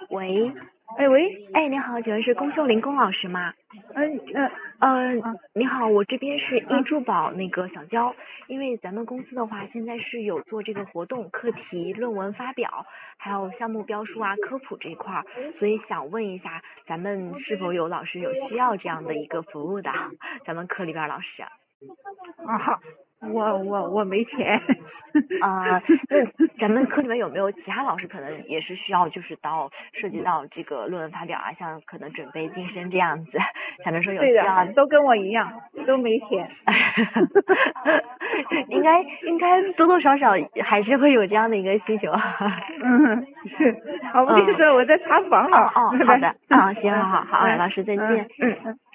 喂， 喂， 哎，你好，请问是龚秀玲龚老师吗？ 嗯你好，我这边是易啊珠宝想教，因为咱们公司的话现在是有做这个活动、课题、论文发表，还有项目标书啊、科普这一块儿，所以想问一下，咱们是否有老师有需要这样的一个服务的？咱们课里边老师。 我没钱。 那咱们课里面有没有其他老师可能也是需要，就是涉及到这个论文发表啊，像可能准备晋升这样子，咱们说有对的， 需要。 都跟我一样，都没钱。 应该多多少少还是会有这样的一个需求。 是。好，我跟你说，我在查房了。 好的，行，好，老师再见。